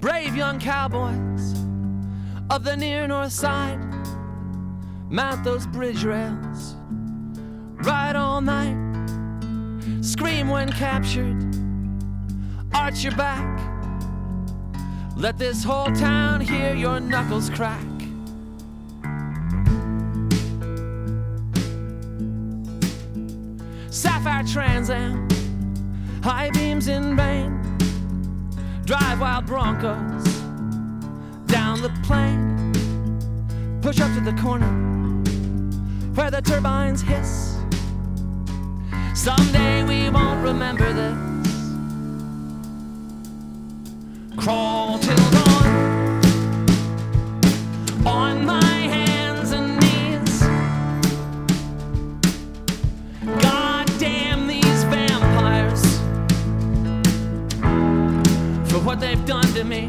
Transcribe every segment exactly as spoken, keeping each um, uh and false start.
Brave young cowboys of the near north side, mount those bridge rails, ride all night, scream when captured, arch your back, let this whole town hear your knuckles crack. Sapphire Trans Am, high beams in rain, drive wild Broncos down the plain, push up to the corner where the turbines hiss. Someday we won't remember this. Crawl till dawn on my hands and knees. God damn these vampires for what they've done to me.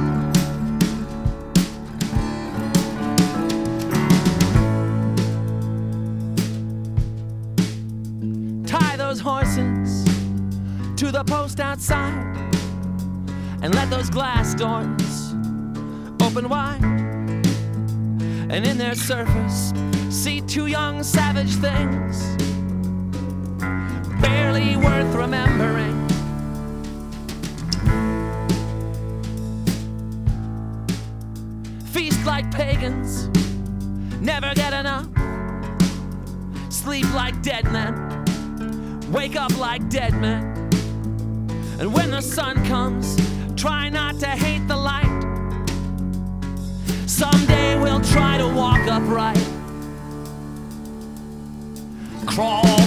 Tie those horses to the post outside and let those glass doors open wide, and in their surface see two young savage things barely worth remembering. Feast like pagans, never get enough, sleep like dead men, wake up like dead men, and when the sun comes, try not to hate the light. Someday we'll try to walk upright. Crawl